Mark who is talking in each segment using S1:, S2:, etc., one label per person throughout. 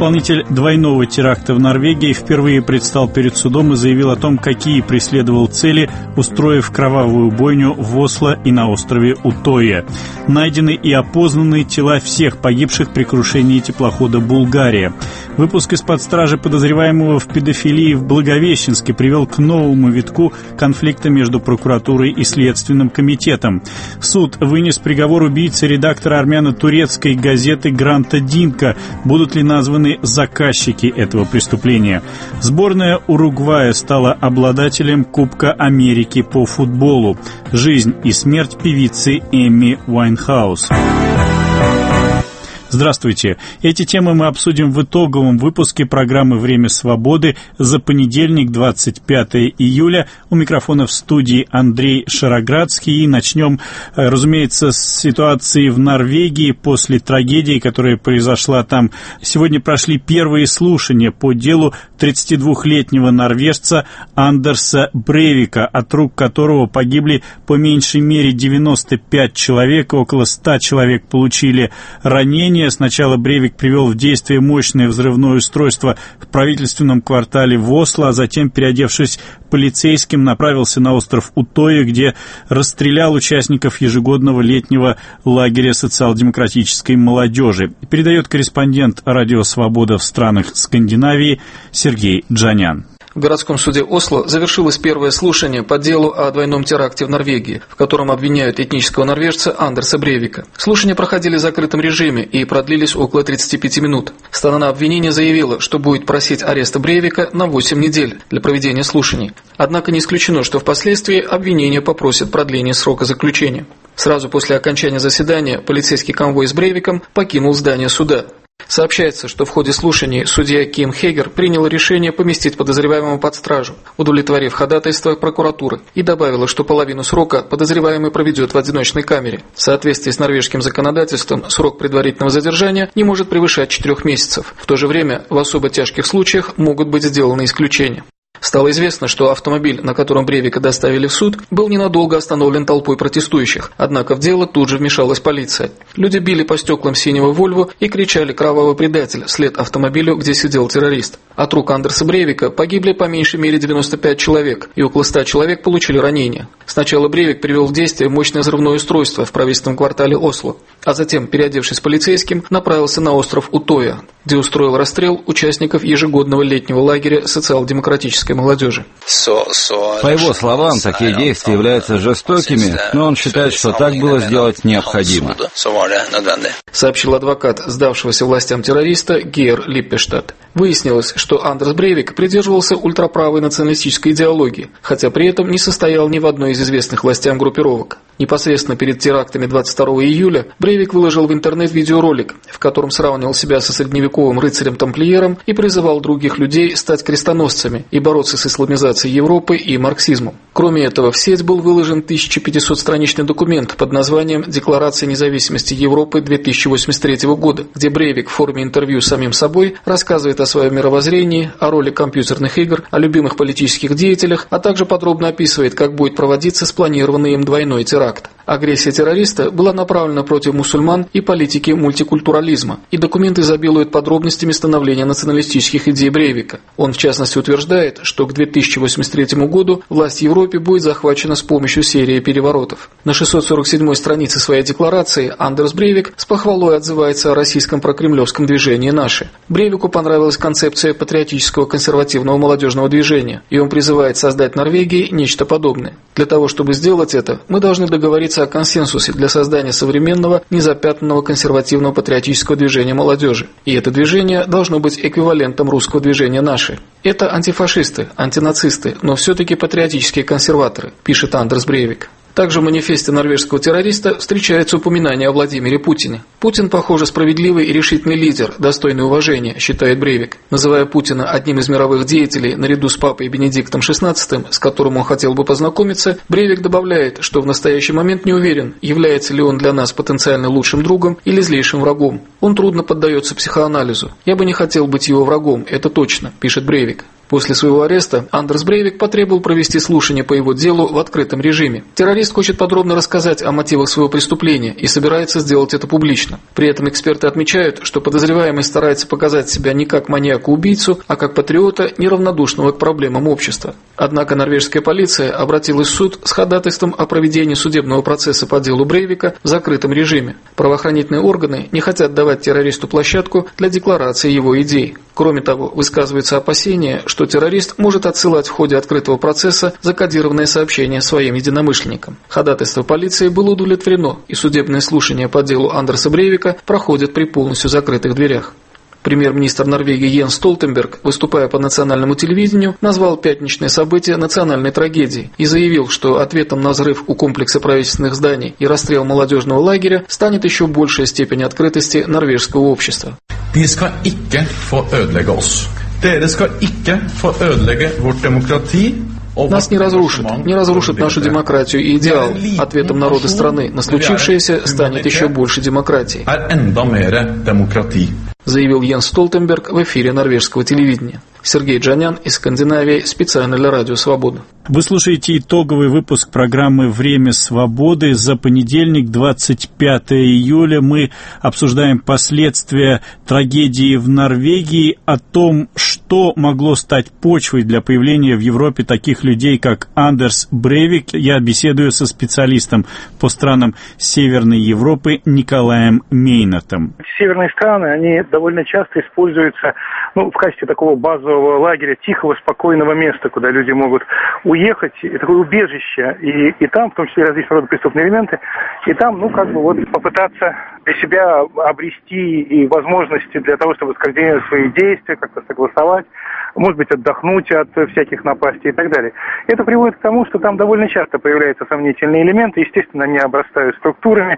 S1: Исполнитель двойного теракта в Норвегии впервые предстал перед судом и заявил о том, какие преследовал цели, устроив кровавую бойню в Осло и на острове Утоя. Найдены и опознаны тела всех погибших при крушении теплохода «Булгария». Выпуск из-под стражи подозреваемого в педофилии в Благовещенске привел к новому витку конфликта между прокуратурой и Следственным комитетом. Суд вынес приговор убийце редактора армяно-турецкой газеты Гранта Динка. Будут ли названы заказчики этого преступления? Сборная Уругвая стала обладателем Кубка Америки по футболу. Жизнь и смерть певицы Эми Уайнхаус. Здравствуйте. Эти темы мы обсудим в итоговом выпуске программы «Время свободы» за понедельник, 25 июля. У микрофона в студии Андрей Шароградский. И начнем, разумеется, с ситуации в Норвегии после трагедии, которая произошла там. Сегодня прошли первые слушания по делу 32-летнего норвежца Андерса Брейвика, от рук которого погибли по меньшей мере 95 человек, около 100 человек получили ранения. Сначала Брейвик привел в действие мощное взрывное устройство в правительственном квартале в Осло, а затем, переодевшись полицейским, направился на остров Утоя, где расстрелял участников ежегодного летнего лагеря социал-демократической молодежи. Передает корреспондент «Радио Свобода» в странах Скандинавии Сергей Джанян.
S2: В городском суде Осло завершилось первое слушание по делу о двойном теракте в Норвегии, в котором обвиняют этнического норвежца Андерса Брейвика. Слушания проходили в закрытом режиме и продлились около 35 минут. Сторона обвинения заявила, что будет просить ареста Брейвика на 8 недель для проведения слушаний. Однако не исключено, что впоследствии обвинение попросит продление срока заключения. Сразу после окончания заседания полицейский конвой с Брейвиком покинул здание суда. Сообщается, что в ходе слушаний судья Ким Хегер принял решение поместить подозреваемого под стражу, удовлетворив ходатайство прокуратуры, и добавила, что половину срока подозреваемый проведет в одиночной камере. В соответствии с норвежским законодательством срок предварительного задержания не может превышать 4 месяцев. В то же время в особо тяжких случаях могут быть сделаны исключения. Стало известно, что автомобиль, на котором Брейвика доставили в суд, был ненадолго остановлен толпой протестующих, однако в дело тут же вмешалась полиция. Люди били по стеклам синего Вольво и кричали «Кровавый предатель» вслед автомобилю, где сидел террорист. От рук Андерса Брейвика погибли по меньшей мере 95 человек, и около 100 человек получили ранения. Сначала Брейвик привел в действие мощное взрывное устройство в правительственном квартале Осло, а затем, переодевшись полицейским, направился на остров Утоя, где устроил расстрел участников ежегодного летнего лагеря социал-демократической молодежи.
S3: По его словам, такие действия являются жестокими, но он считает, что так было сделать необходимо.
S2: Сообщил адвокат сдавшегося властям террориста Гейр Липпештадт. Выяснилось, что Андерс Брейвик придерживался ультраправой националистической идеологии, хотя при этом не состоял ни в одной из известных властям группировок. Непосредственно перед терактами 22 июля Брейвик выложил в интернет видеоролик, в котором сравнивал себя со средневековым рыцарем-тамплиером и призывал других людей стать крестоносцами и бороться с исламизацией Европы и марксизмом. Кроме этого, в сеть был выложен 1500-страничный документ под названием «Декларация независимости Европы 2083 года», где Брейвик в форме интервью с самим собой рассказывает о своем мировоззрении, о роли компьютерных игр, о любимых политических деятелях, а также подробно описывает, как будет проводиться спланированный им двойной теракт. Агрессия террориста была направлена против мусульман и политики мультикультурализма, и документ изобилует подробностями становления националистических идей Брейвика. Он, в частности, утверждает, что к 2083 году власть в Европе будет захвачена с помощью серии переворотов. На 647-й странице своей декларации Андерс Брейвик с похвалой отзывается о российском прокремлевском движении «Наши». Брейвику понравилась концепция патриотического консервативного молодежного движения, и он призывает создать в Норвегии нечто подобное. Для того, чтобы сделать это, мы должны договориться о консенсусе для создания современного, незапятнанного консервативного патриотического движения молодежи. И это движение должно быть эквивалентом русского движения «Наши». Это антифашисты, антинацисты, но все-таки патриотические консерваторы, пишет Андерс Брейвик. Также в манифесте норвежского террориста встречается упоминание о Владимире Путине. Путин, похоже, справедливый и решительный лидер, достойный уважения, считает Брейвик. Называя Путина одним из мировых деятелей наряду с папой Бенедиктом XVI, с которым он хотел бы познакомиться, Брейвик добавляет, что в настоящий момент не уверен, является ли он для нас потенциально лучшим другом или злейшим врагом. Он трудно поддается психоанализу. «Я бы не хотел быть его врагом, это точно», пишет Брейвик. После своего ареста Андерс Брейвик потребовал провести слушание по его делу в открытом режиме. Террорист хочет подробно рассказать о мотивах своего преступления и собирается сделать это публично. При этом эксперты отмечают, что подозреваемый старается показать себя не как маньяка-убийцу, а как патриота, неравнодушного к проблемам общества. Однако норвежская полиция обратилась в суд с ходатайством о проведении судебного процесса по делу Брейвика в закрытом режиме. Правоохранительные органы не хотят давать террористу площадку для декларации его идей. Кроме того, высказываются опасения, что террорист может отсылать в ходе открытого процесса закодированные сообщения своим единомышленникам. Ходатайство полиции было удовлетворено, и судебные слушания по делу Андерса Брейвика проходят при полностью закрытых дверях. Премьер-министр Норвегии Йенс Столтенберг, выступая по национальному телевидению, назвал пятничное событие национальной трагедией и заявил, что ответом на взрыв у комплекса правительственных зданий и расстрел молодежного лагеря станет еще большая степень открытости норвежского общества.
S4: De skal ikke få ødelegge oss. Dere skal ikke få ødelegge vår demokrati.
S2: Нас не разрушит нашу демократию и идеал. Ответом народа страны на случившееся станет еще больше демократии, заявил Йенс Столтенберг в эфире норвежского телевидения. Сергей Джанян из Скандинавии, специально для Радио Свобода.
S1: Вы слушаете итоговый выпуск программы «Время свободы» за понедельник, 25 июля. Мы обсуждаем последствия трагедии в Норвегии, о том, что могло стать почвой для появления в Европе таких людей, как Андерс Брейвик. Я беседую со специалистом по странам Северной Европы Николаем Мейнатом.
S5: Северные страны, они довольно часто используются в качестве такого базового лагеря, тихого, спокойного места, куда люди могут уехать, и такое убежище, и там, в том числе, различного рода преступные элементы, и там, попытаться для себя обрести и возможности для того, чтобы скоординировать свои действия, как-то согласовать, может быть, отдохнуть от всяких напастей и так далее. Это приводит к тому, что там довольно часто появляются сомнительные элементы, естественно, они обрастают структурами,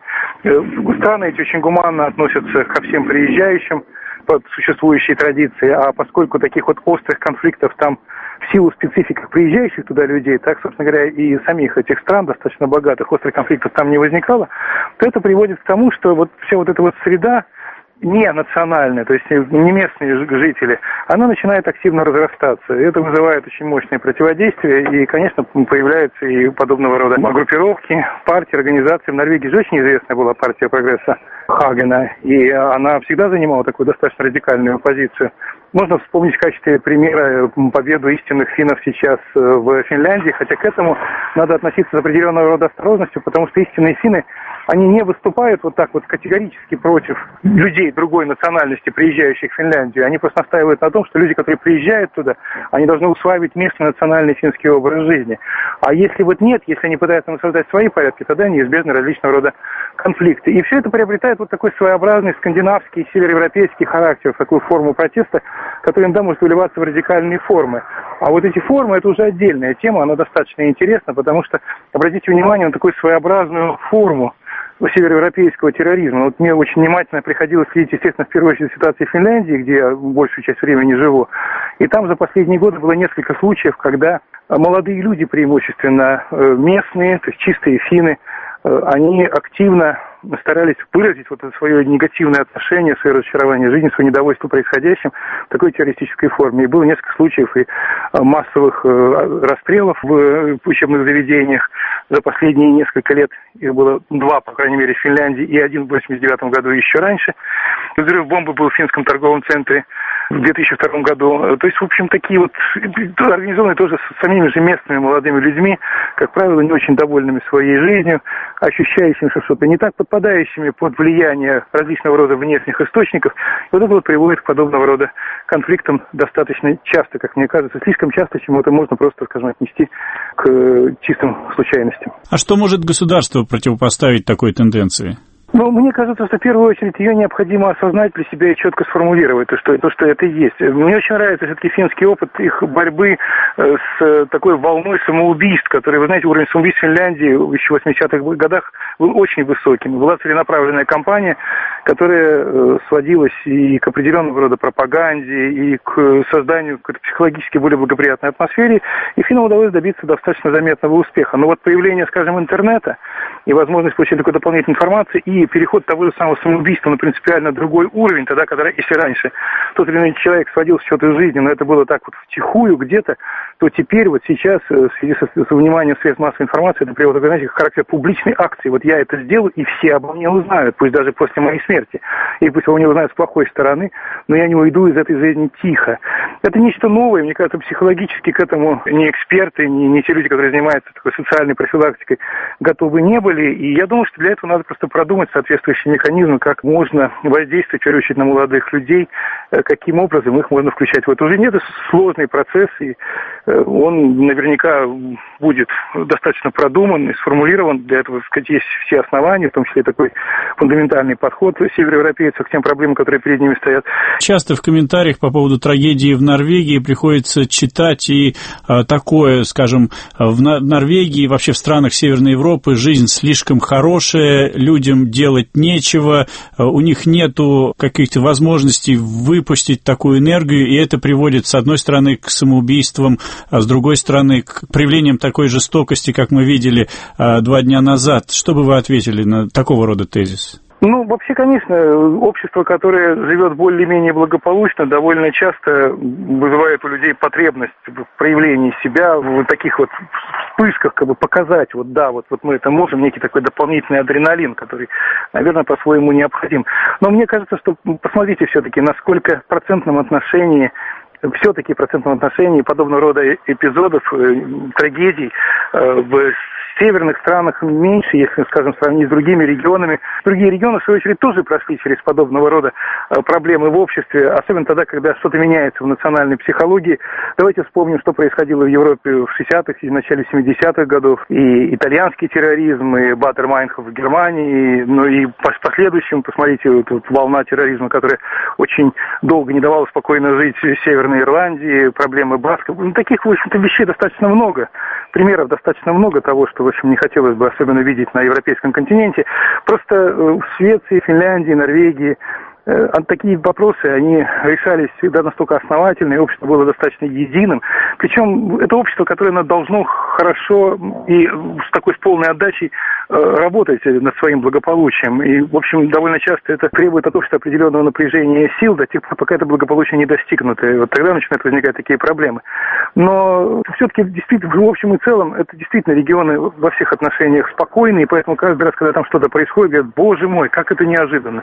S5: страны эти очень гуманно относятся ко всем приезжающим, под существующие традиции, а поскольку таких вот острых конфликтов там в силу специфики приезжающих туда людей, так, собственно говоря, и самих этих стран, достаточно богатых, острых конфликтов там не возникало, то это приводит к тому, что вот вся вот эта вот среда не национальная, то есть не местные жители, она начинает активно разрастаться. Это вызывает очень мощное противодействие, и, конечно, появляются и подобного рода группировки, партии, организации. В Норвегии же очень известная была партия прогресса Хагена, и она всегда занимала такую достаточно радикальную позицию. Можно вспомнить в качестве примера победу истинных финнов сейчас в Финляндии, хотя к этому надо относиться с определенного рода осторожностью, потому что истинные финны, они не выступают вот так вот категорически против людей другой национальности, приезжающих в Финляндию. Они просто настаивают на том, что люди, которые приезжают туда, они должны усваивать местный национальный финский образ жизни. А если вот нет, если они пытаются насаждать свои порядки, тогда неизбежны различного рода конфликты. И все это приобретает вот такой своеобразный скандинавский, североевропейский характер, такую форму протеста, которая иногда может выливаться в радикальные формы. А вот эти формы, это уже отдельная тема, она достаточно интересна, потому что, обратите внимание на такую своеобразную форму североевропейского терроризма. Вот мне очень внимательно приходилось следить, естественно, в первую очередь ситуации в Финляндии, где я большую часть времени живу. И там за последние годы было несколько случаев, когда молодые люди, преимущественно местные, то есть чистые финны, они активно старались выразить вот это свое негативное отношение, свое разочарование жизнью, свое недовольство происходящим в такой террористической форме. И было несколько случаев и массовых расстрелов в учебных заведениях. За последние несколько лет их было 2, по крайней мере, в Финляндии, и 1 в 1989 году, и еще раньше. Взрыв бомбы был в финском торговом центре в 2002 году. То есть, в общем, такие вот организованные тоже с самими же местными молодыми людьми, как правило, не очень довольными своей жизнью, ощущающими что-то не так, подпадающими под влияние различного рода внешних источников. И вот это вот приводит к подобного рода конфликтам достаточно часто, как мне кажется, слишком часто, чему это можно просто, скажем, отнести к чистым случайностям.
S1: А что может государство противопоставить такой тенденции?
S5: Мне кажется, что в первую очередь ее необходимо осознать для себя и четко сформулировать то, что это есть. Мне очень нравится все-таки финский опыт их борьбы с такой волной самоубийств, которые, вы знаете, уровень самоубийств в Финляндии еще в 80-х годах был очень высоким. Была целенаправленная кампания, которая сводилась и к определенного рода пропаганде, и к созданию какой-то психологически более благоприятной атмосферы, и финнам удалось добиться достаточно заметного успеха. Но вот появление, скажем, интернета и возможность получить такую дополнительную информацию, и переход того же самого самоубийства на принципиально другой уровень, тогда, когда, если раньше тот или иной человек сводил счеты с жизнью, но это было так вот втихую где-то, то теперь вот сейчас, в связи с вниманием средств массовой информации, это приводит, знаете, характер публичной акции. Вот я это сделаю, и все обо мне узнают, пусть даже после моей смерти. И пусть обо мне узнают с плохой стороны, но я не уйду из этой жизни тихо. Это нечто новое, мне кажется, психологически к этому ни эксперты, ни те люди, которые занимаются такой социальной профилактикой, готовы не были. И я думаю, что для этого надо просто продумать соответствующие механизмы, как можно воздействовать, в первую очередь, на молодых людей, каким образом их можно включать в эту жизнь. Это сложный процесс, и он наверняка будет достаточно продуман и сформулирован. Для этого, сказать, есть все основания, в том числе такой фундаментальный подход североевропейцев к тем проблемам, которые перед ними стоят.
S1: Часто в комментариях по поводу трагедии в Норвегии приходится читать и такое, скажем, в Норвегии и вообще в странах Северной Европы жизнь слишком хорошая, людям делать нечего, у них нету каких-то возможностей выпустить такую энергию, и это приводит, с одной стороны, к самоубийствам, а с другой стороны, к проявлениям такой жестокости, как мы видели 2 дня назад. Что бы вы ответили на такого рода тезис?
S5: Ну, вообще, конечно, общество, которое живет более-менее благополучно, довольно часто вызывает у людей потребность в проявлении себя, в таких вот вспышках, как бы показать, вот да, вот мы это можем, некий такой дополнительный адреналин, который, наверное, по-своему необходим. Но мне кажется, что, посмотрите все-таки, насколько в процентном отношении подобного рода эпизодов, трагедий в северных странах меньше, если, скажем, сравнить с другими регионами. Другие регионы, в свою очередь, тоже прошли через подобного рода проблемы в обществе, особенно тогда, когда что-то меняется в национальной психологии. Давайте вспомним, что происходило в Европе в 60-х и в начале 70-х годов. И итальянский терроризм, и Бадер-Майнхоф в Германии, ну и по последующему, посмотрите, вот волна терроризма, которая очень долго не давала спокойно жить в Северной Ирландии, проблемы басков. Ну, таких, в общем-то, вещей достаточно много. Примеров достаточно много того, что, в общем, не хотелось бы особенно видеть на европейском континенте. Просто в Швеции, Финляндии, Норвегии такие вопросы, они решались всегда настолько основательно, и общество было достаточно единым. Причем это общество, которое должно хорошо и с полной отдачей работать над своим благополучием. И, в общем, довольно часто это требует от общества определенного напряжения сил до тех пор, пока это благополучие не достигнуто. И вот тогда начинают возникать такие проблемы. Но все-таки, действительно, в общем и целом, это действительно регионы во всех отношениях спокойные, и поэтому каждый раз, когда там что-то происходит, говорят, боже мой, как это неожиданно.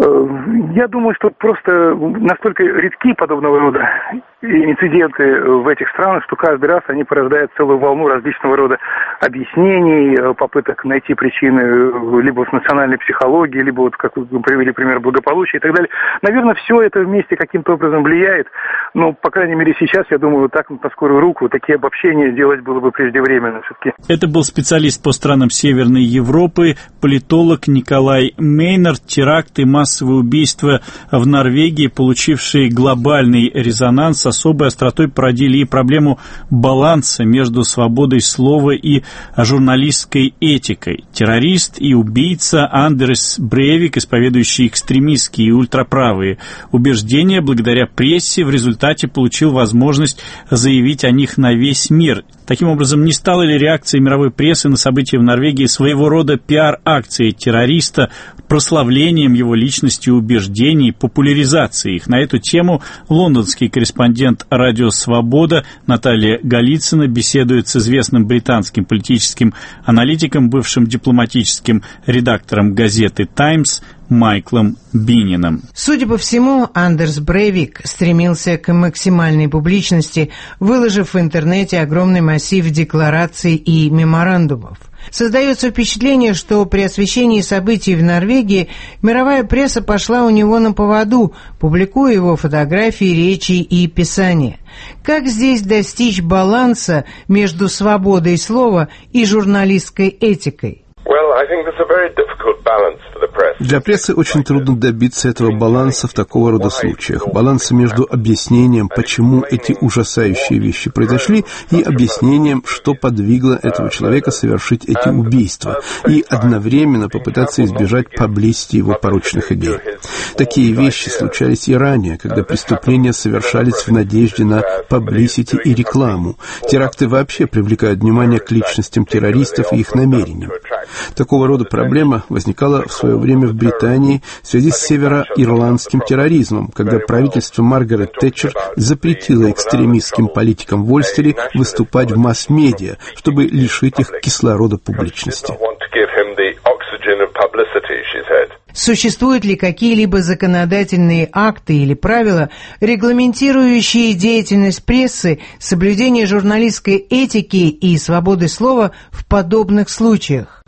S5: Я думаю, что просто настолько редки подобного рода инциденты в этих странах, что каждый раз они порождают целую волну различного рода объяснений, попыток найти причины либо в национальной психологии, либо, вот как вы привели пример, благополучия и так далее. Наверное, все это вместе каким-то образом влияет, но, по крайней мере, сейчас, я думаю, так на скорую руку такие обобщения делать было бы преждевременно все-таки.
S1: Это был специалист по странам Северной Европы, политолог Николай Мейнард. Теракты, массовые убийства в Норвегии, получившие глобальный резонанс, с особой остротой породили и проблему баланса между свободой слова и журналистской этикой. Террорист и убийца Андерс Брейвик, исповедующий экстремистские и ультраправые убеждения, благодаря прессе в результате получил возможность заявить о них на весь мир. Таким образом, не стала ли реакция мировой прессы на события в Норвегии своего рода пиар-акцией террориста, прославлением его личности и убеждений, популяризацией их? На эту тему лондонский корреспондент «Радио Свобода» Наталья Голицына беседует с известным британским политическим аналитиком, бывшим дипломатическим редактором газеты «Таймс» Майклом Бинином.
S6: Судя по всему, Андерс Брейвик стремился к максимальной публичности, выложив в интернете огромный массив деклараций и меморандумов. Создается впечатление, что при освещении событий в Норвегии мировая пресса пошла у него на поводу, публикуя его фотографии, речи и писания. Как здесь достичь баланса между свободой слова и журналистской этикой?
S7: Для прессы очень трудно добиться этого баланса в такого рода случаях. Баланса между объяснением, почему эти ужасающие вещи произошли, и объяснением, что подвигло этого человека совершить эти убийства, и одновременно попытаться избежать поблизости его порочных идей. Такие вещи случались и ранее, когда преступления совершались в надежде на паблисити и рекламу. Теракты вообще привлекают внимание к личностям террористов и их намерениям. Такого рода проблема возникала в свое время в Британии в связи с североирландским терроризмом, когда правительство Маргарет Тэтчер запретило экстремистским политикам в Ольстере выступать в масс-медиа, чтобы лишить их кислорода публичности.
S6: Существуют ли какие-либо законодательные акты или правила, регламентирующие деятельность прессы, соблюдение журналистской этики и свободы слова в подобных случаях?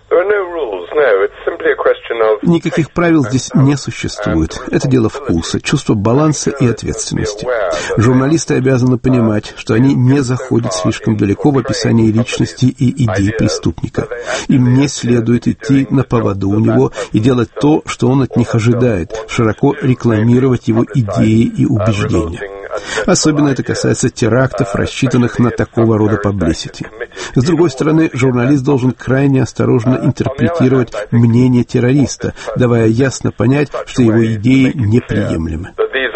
S7: Никаких правил здесь не существует. Это дело вкуса, чувства баланса и ответственности. Журналисты обязаны понимать, что они не заходят слишком далеко в описании личности и идей преступника. Им не следует идти на поводу у него и делать то, что он от них ожидает, широко рекламировать его идеи и убеждения. Особенно это касается терактов, рассчитанных на такого рода паблисити. С другой стороны, журналист должен крайне осторожно интерпретировать мнение террориста, давая ясно понять, что его идеи неприемлемы.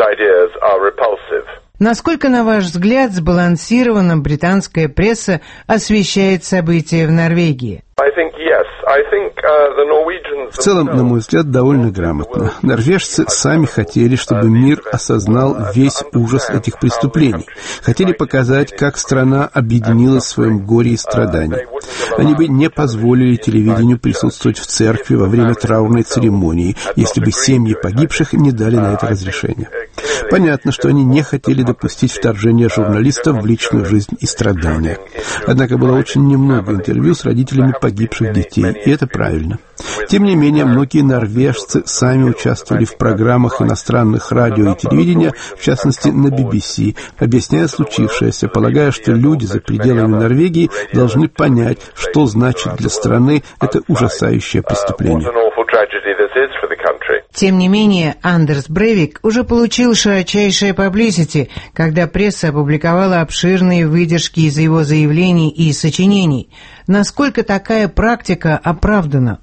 S6: Насколько, на ваш взгляд, сбалансированно британская пресса освещает события в Норвегии?
S7: В целом, на мой взгляд, довольно грамотно. Норвежцы сами хотели, чтобы мир осознал весь ужас этих преступлений. Хотели показать, как страна объединилась в своем горе и страдании. Они бы не позволили телевидению присутствовать в церкви во время траурной церемонии, если бы семьи погибших не дали на это разрешение. Понятно, что они не хотели допустить вторжения журналистов в личную жизнь и страдания. Однако было очень немного интервью с родителями погибших детей, и это правильно. Тем не менее, многие норвежцы сами участвовали в программах иностранных радио и телевидения, в частности на BBC, объясняя случившееся, полагая, что люди за пределами Норвегии должны понять, что значит для страны это ужасающее преступление.
S6: Тем не менее, Андерс Брейвик уже получил широчайшее паблисити, когда пресса опубликовала обширные выдержки из его заявлений и сочинений. Насколько такая практика оправдана?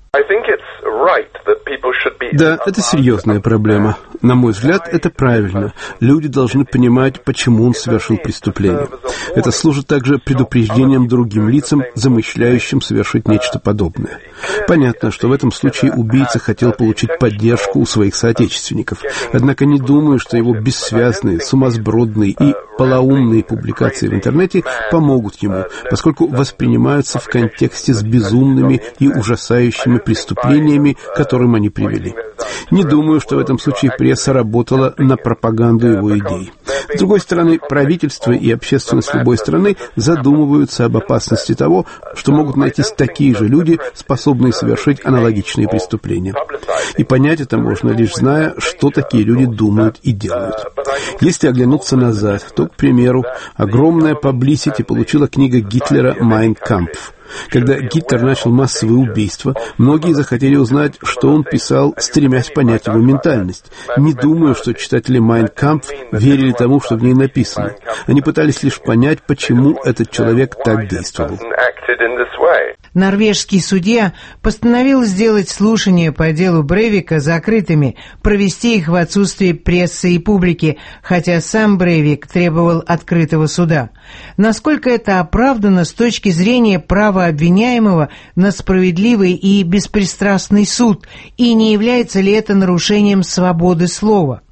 S7: Да, это серьезная проблема. На мой взгляд, это правильно. Люди должны понимать, почему он совершил преступление. Это служит также предупреждением другим лицам, замышляющим совершить нечто подобное. Понятно, что в этом случае убийца хотел получить поддержку у своих соотечественников. Однако не думаю, что его бессвязные, сумасбродные и полоумные публикации в интернете помогут ему, поскольку воспринимаются в контексте с безумными и ужасающими преступлениями, к которым они привели. Не думаю, что в этом случае пресса работала на пропаганду его идей. С другой стороны, правительство и общественность любой страны задумываются об опасности того, что могут найтись такие же люди, способные совершить аналогичные преступления. И понять это можно лишь зная, что такие люди думают и делают. Если оглянуться назад, то, к примеру, огромное паблисити получила книга Гитлера «Mein Kampf». Когда Гитлер начал массовые убийства, многие захотели узнать, что он писал, стремясь понять его ментальность. Не думаю, что читатели «Mein Kampf» верили тому, что в ней написано. Они пытались лишь понять, почему этот человек так действовал.
S6: Норвежский судья постановил сделать слушания по делу Брейвика закрытыми, провести их в отсутствие прессы и публики, хотя сам Брейвик требовал открытого суда. Насколько это оправдано с точки зрения права обвиняемого на справедливый и беспристрастный суд, и не является ли это нарушением свободы слова?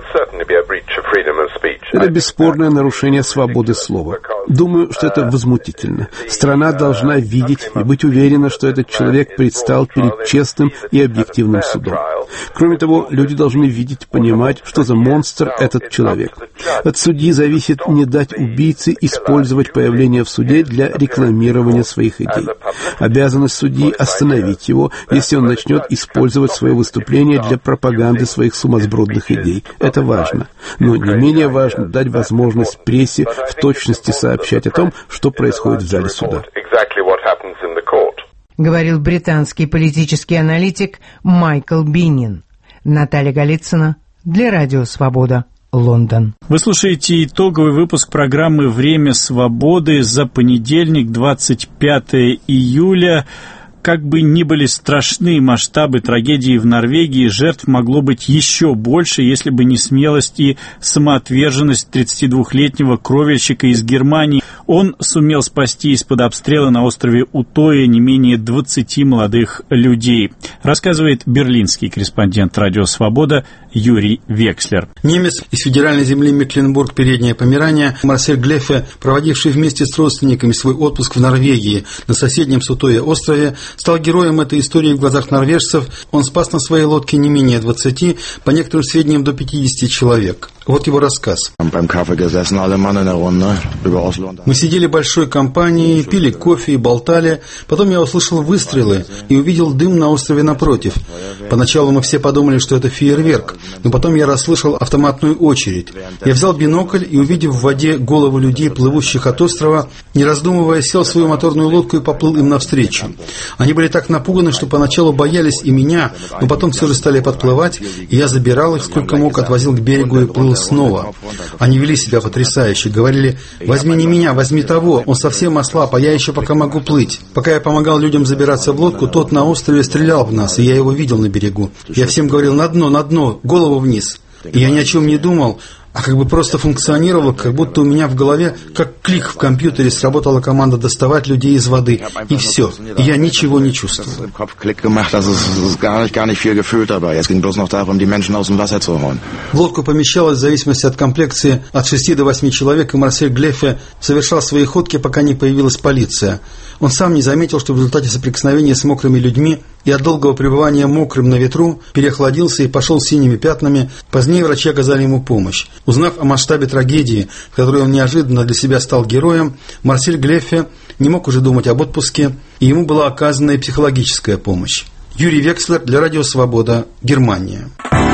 S7: Это бесспорное нарушение свободы слова. Думаю, что это возмутительно. Страна должна видеть и быть уверена, что этот человек предстал перед честным и объективным судом. Кроме того, люди должны видеть и понимать, что за монстр этот человек. От судьи зависит не дать убийце использовать появление в суде для рекламирования своих идей. Обязанность судьи остановить его, если он начнет использовать свое выступление для пропаганды своих сумасбродных идей. Это важно. Но не менее важно дать возможность прессе в точности сообщать о том, что происходит в зале суда.
S6: Говорил британский политический аналитик Майкл Биннин. Наталья Голицына для Радио Свобода, Лондон.
S1: Вы слушаете итоговый выпуск программы «Время свободы» за понедельник, 25 июля. как бы ни были страшны масштабы трагедии в Норвегии, жертв могло быть еще больше, если бы не смелость и самоотверженность 32-летнего кровельщика из Германии. Он сумел спасти из-под обстрела на острове Утоя не менее 20 молодых людей, рассказывает берлинский корреспондент «Радио Свобода» Юрий Векслер.
S8: Немец из федеральной земли Мекленбург-Переднее Померания Марсель Глеффе, проводивший вместе с родственниками свой отпуск в Норвегии на соседнем с Утоя острове, стал героем этой истории в глазах норвежцев. Он спас на своей лодке не менее 20, по некоторым сведениям до 50 человек. Вот его рассказ. Мы сидели большой компанией, пили кофе и болтали. Потом я услышал выстрелы и увидел дым на острове напротив. Поначалу мы все подумали, что это фейерверк, но потом я расслышал автоматную очередь. Я взял бинокль и, увидев в воде головы людей, плывущих от острова, не раздумывая, сел в свою моторную лодку и поплыл им навстречу. Они были так напуганы, что поначалу боялись и меня, но потом все же стали подплывать, и я забирал их сколько мог, отвозил к берегу и плыл снова. Они вели себя потрясающе, говорили: «Возьми не меня, возьми того, он совсем ослаб, а я еще пока могу плыть». Пока я помогал людям забираться в лодку, тот на острове стрелял в нас, и я его видел на берегу. Я всем говорил: на дно, голову вниз. И я ни о чем не думал, а как бы просто функционировало, как будто у меня в голове, как клик в компьютере, сработала команда доставать людей из воды. И все. И я ничего не чувствовал. В лодку помещалось, в зависимости от комплекции, от 6 до 8 человек, и Марсель Глеффе совершал свои ходки, пока не появилась полиция. Он сам не заметил, что в результате соприкосновения с мокрыми людьми и от долгого пребывания мокрым на ветру переохладился и пошел синими пятнами. Позднее врачи оказали ему помощь. Узнав о масштабе трагедии, в которой он неожиданно для себя стал героем, Марсель Глеффе не мог уже думать об отпуске, и ему была оказана и психологическая помощь. Юрий Векслер для Радио Свобода, Германия.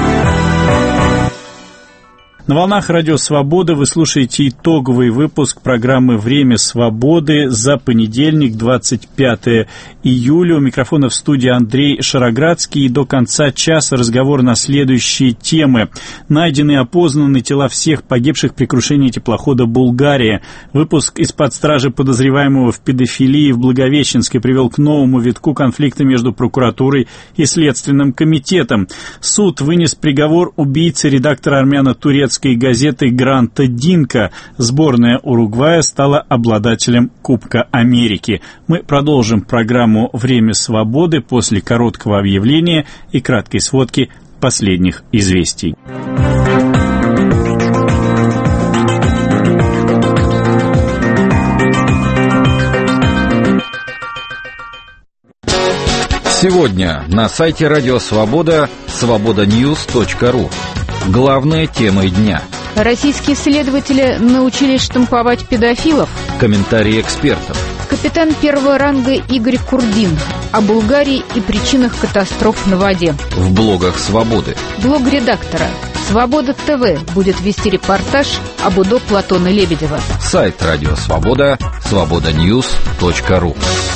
S1: На волнах Радио Свобода вы слушаете итоговый выпуск программы «Время свободы» за понедельник, 25 июля. У микрофона в студии Андрей Шароградский. И до конца часа разговор на следующие темы. Найдены и опознаны тела всех погибших при крушении теплохода «Булгария». Выпуск из-под стражи подозреваемого в педофилии в Благовещенске привел к новому витку конфликта между прокуратурой и Следственным комитетом. Суд вынес приговор убийце редактора армяно-турецкой газеты Гранта Динка. Сборная Уругвая стала обладателем Кубка Америки. Мы продолжим программу «Время свободы» после короткого объявления и краткой сводки последних известий.
S3: Сегодня на сайте Радио Свобода свободаnews.ру. Главные темы дня.
S9: Российские следователи научились штамповать педофилов.
S3: Комментарии экспертов.
S9: Капитан первого ранга Игорь Курдин о Булгарии и причинах катастроф на воде.
S3: В блогах Свободы.
S9: Блог редактора Свобода ТВ будет вести репортаж об УДО Платона Лебедева.
S3: Сайт Радио Свобода свободаnews.ру.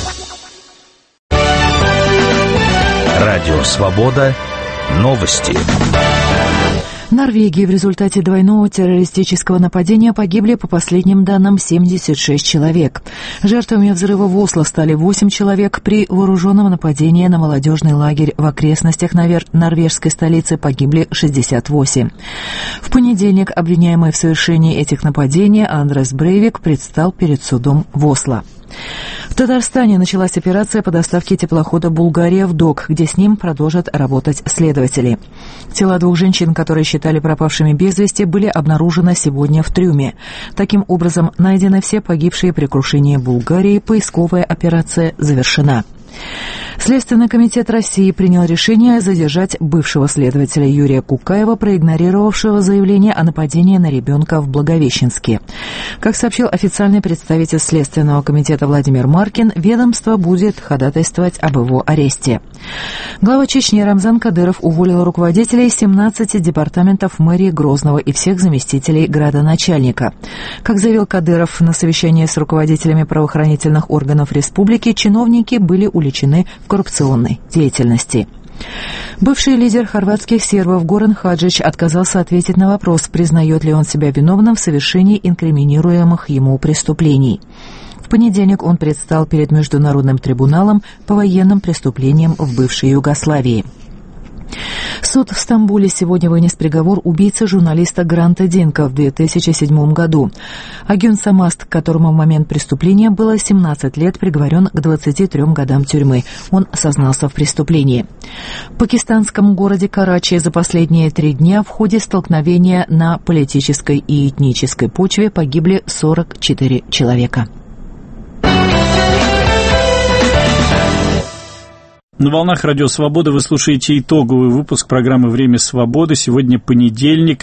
S10: Радио Свобода. Новости.
S11: В Норвегии в результате двойного террористического нападения погибли, по последним данным, 76 человек. Жертвами взрыва в Осло стали 8 человек. При вооруженном нападении на молодежный лагерь в окрестностях норвежской столицы погибли 68. В понедельник обвиняемый в совершении этих нападений Андрес Брейвик предстал перед судом в Осло. В Татарстане началась операция по доставке теплохода «Булгария» в док, где с ним продолжат работать следователи. Тела 2 женщин, которые считали пропавшими без вести, были обнаружены сегодня в трюме. Таким образом, найдены все погибшие при крушении «Булгарии», поисковая операция завершена. Следственный комитет России принял решение задержать бывшего следователя Юрия Кукаева, проигнорировавшего заявление о нападении на ребенка в Благовещенске. Как сообщил официальный представитель Следственного комитета Владимир Маркин, ведомство будет ходатайствовать об его аресте. Глава Чечни Рамзан Кадыров уволил руководителей 17 департаментов мэрии Грозного и всех заместителей градоначальника. Как заявил Кадыров на совещании с руководителями правоохранительных органов республики, чиновники были уличены в коррупционной деятельности. Бывший лидер хорватских сербов Горан Хаджич отказался ответить на вопрос, признает ли он себя виновным в совершении инкриминируемых ему преступлений. В понедельник он предстал перед Международным трибуналом по военным преступлениям в бывшей Югославии. Суд в Стамбуле сегодня вынес приговор убийце журналиста Гранта Динка в 2007 году. Агюн Самаст, которому в момент преступления было 17 лет, приговорен к 23 годам тюрьмы. Он сознался в преступлении. В пакистанском городе Карачи за последние 3 дня в ходе столкновения на политической и этнической почве погибли 44 человека.
S1: На волнах Радио Свобода вы слушаете итоговый выпуск программы «Время свободы». Сегодня понедельник,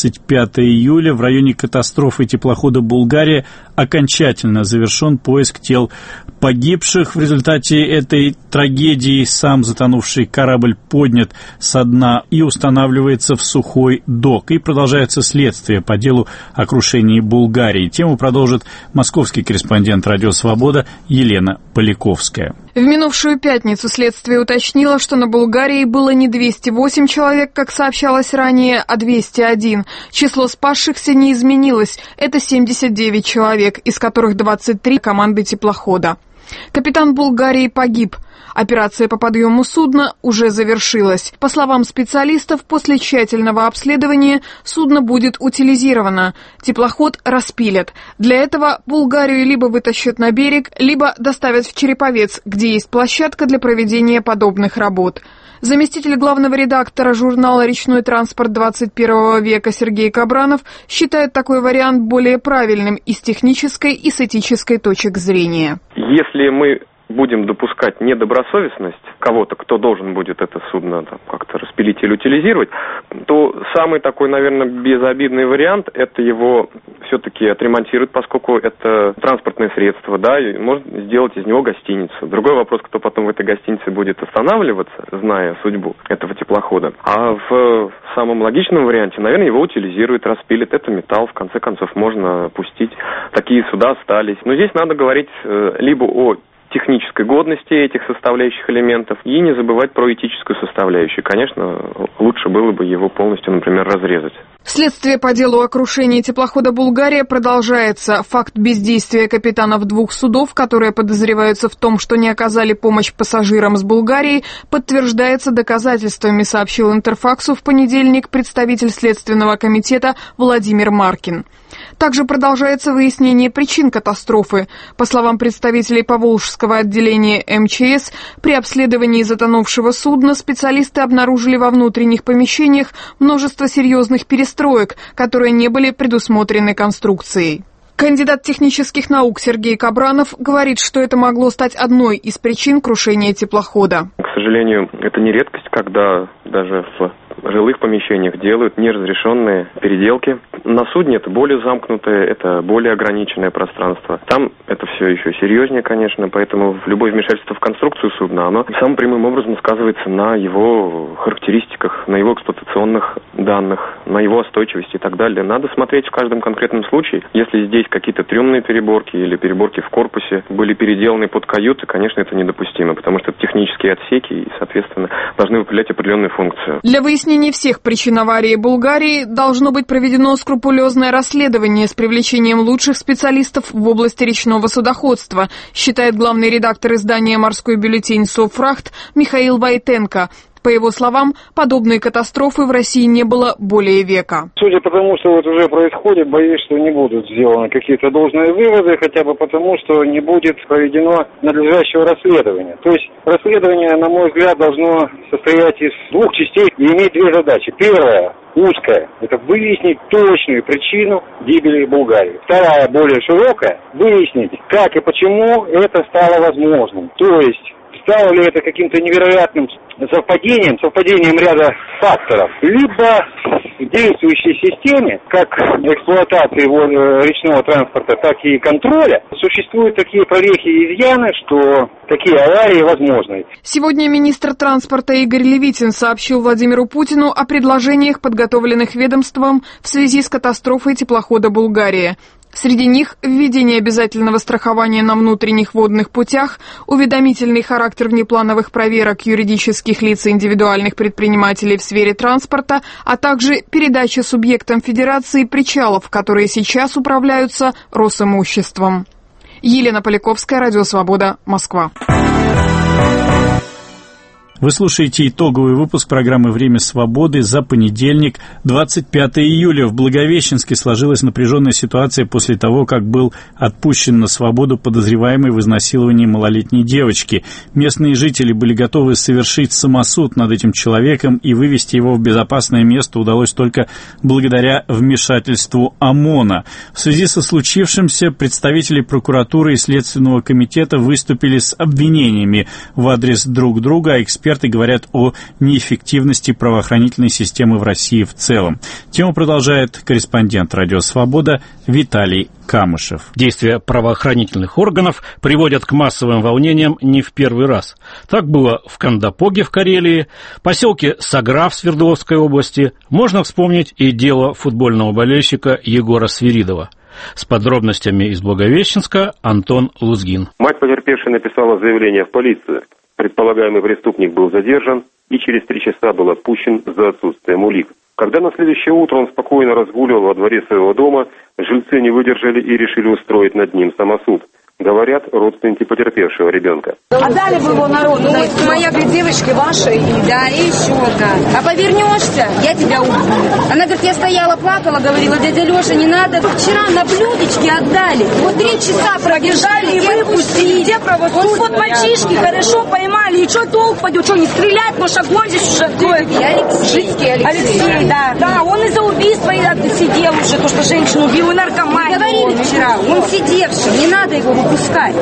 S1: 25 июля. В районе катастрофы теплохода «Булгария» окончательно завершен поиск тел погибших. В результате этой трагедии сам затонувший корабль поднят со дна и устанавливается в сухой док. И продолжается следствие по делу о крушении «Булгарии». Тему продолжит московский корреспондент «Радио Свобода» Елена Поляковская.
S9: В минувшую пятницу следствие уточнило, что на «Булгарии» было не 208 человек, как сообщалось ранее, а 201. Число спасшихся не изменилось. Это 79 человек, из которых 23 команды теплохода. Капитан «Булгарии» погиб. Операция по подъему судна уже завершилась. По словам специалистов, после тщательного обследования судно будет утилизировано. Теплоход распилят. Для этого «Булгарию» либо вытащат на берег, либо доставят в Череповец, где есть площадка для проведения подобных работ. Заместитель главного редактора журнала «Речной транспорт 21 века» Сергей Кабранов считает такой вариант более правильным и с технической, и с этической точек зрения.
S12: Если мы будем допускать недобросовестность кого-то, кто должен будет это судно как-то распилить или утилизировать, то самый такой, наверное, безобидный вариант – это его все-таки отремонтировать, поскольку это транспортное средство, да, и можно сделать из него гостиницу. Другой вопрос, кто потом в этой гостинице будет останавливаться, зная судьбу этого теплохода. А в самом логичном варианте, наверное, его утилизируют, распилят. Это металл, в конце концов, можно пустить. Такие суда остались. Но здесь надо говорить либо о технической годности этих составляющих элементов и не забывать про этическую составляющую. Конечно, лучше было бы его полностью, например, разрезать.
S9: Следствие по делу о крушении теплохода «Булгария» продолжается. Факт бездействия капитанов 2 судов, которые подозреваются в том, что не оказали помощь пассажирам с Булгарии, подтверждается доказательствами, сообщил Интерфаксу в понедельник представитель Следственного комитета Владимир Маркин. Также продолжается выяснение причин катастрофы. По словам представителей Поволжского отделения МЧС, при обследовании затонувшего судна специалисты обнаружили во внутренних помещениях множество серьезных перестроек, которые не были предусмотрены конструкцией. Кандидат технических наук Сергей Кабранов говорит, что это могло стать одной из причин крушения теплохода.
S12: К сожалению, это не редкость, когда даже в жилых помещениях делают неразрешенные переделки. На судне это более замкнутое, это более ограниченное пространство. Там это все еще серьезнее, конечно, поэтому любое вмешательство в конструкцию судна, оно самым прямым образом сказывается на его характеристиках, на его эксплуатационных данных, на его устойчивости и так далее. Надо смотреть в каждом конкретном случае. Если здесь какие-то трюмные переборки или переборки в корпусе были переделаны под каюты, конечно, это недопустимо, потому что это технические отсеки и, соответственно, должны выполнять определенную функцию.
S9: Для выяснения всех причин аварии «Булгарии» должно быть проведено скрупулезное расследование с привлечением лучших специалистов в области речного судоходства, считает главный редактор издания «Морской бюллетень» «Софрахт» Михаил Войтенко. По его словам, подобной катастрофы в России не было более века.
S13: Судя по тому, что уже происходит, боюсь, что не будут сделаны какие-то должные выводы, хотя бы потому, что не будет проведено надлежащего расследования. То есть расследование, на мой взгляд, должно состоять из 2 частей и иметь 2 задачи. Первая, узкая, это выяснить точную причину гибели Булгарии. Вторая, более широкая, выяснить, как и почему это стало возможным. То есть стало ли это каким-то невероятным совпадением ряда факторов, либо в действующей системе, как эксплуатации речного транспорта, так и контроля, существуют такие прорехи и изъяны, что такие аварии возможны.
S9: Сегодня министр транспорта Игорь Левитин сообщил Владимиру Путину о предложениях, подготовленных ведомством в связи с катастрофой теплохода «Булгария». Среди них введение обязательного страхования на внутренних водных путях, уведомительный характер внеплановых проверок юридических лиц и индивидуальных предпринимателей в сфере транспорта, а также передача субъектам федерации причалов, которые сейчас управляются Росимуществом. Елена Поляковская, Радио Свобода, Москва.
S1: Вы слушаете итоговый выпуск программы «Время свободы» за понедельник, 25 июля. В Благовещенске сложилась напряженная ситуация после того, как был отпущен на свободу подозреваемый в изнасиловании малолетней девочки. Местные жители были готовы совершить самосуд над этим человеком, и вывести его в безопасное место удалось только благодаря вмешательству ОМОНа. В связи со случившимся представители прокуратуры и Следственного комитета выступили с обвинениями в адрес друг друга, а эксперты говорят о неэффективности правоохранительной системы в России в целом. Тему продолжает корреспондент «Радио Свобода» Виталий Камышев.
S14: Действия правоохранительных органов приводят к массовым волнениям не в первый раз. Так было в Кандапоге в Карелии, поселке Сагра в Свердловской области. Можно вспомнить и дело футбольного болельщика Егора Свиридова. С подробностями из Благовещенска Антон Лузгин.
S12: Мать потерпевшей написала заявление в полицию. Предполагаемый преступник был задержан и через 3 часа был отпущен за отсутствием улик. Когда на следующее утро он спокойно разгуливал во дворе своего дома, жильцы не выдержали и решили устроить над ним самосуд. Говорят родственники потерпевшего ребенка.
S15: Отдали бы его народу. Моя, говорит, девочка ваша, да, и еще одна. А повернешься, я тебя убью. Она говорит, я стояла, плакала, говорила, дядя Леша, не надо. Вчера на блюдечке отдали. Вот 3 часа пробежали и выпустили. Где правосудие? Вот мальчишки хорошо поймали. И что толк пойдет? Что, не стрелять? Может, огонь здесь уже откроет? Алексей, да. Да, он из-за убийства сидел уже, то, что женщину убил, и наркоман. Говорили вчера, он сидевший, не надо его выпускать.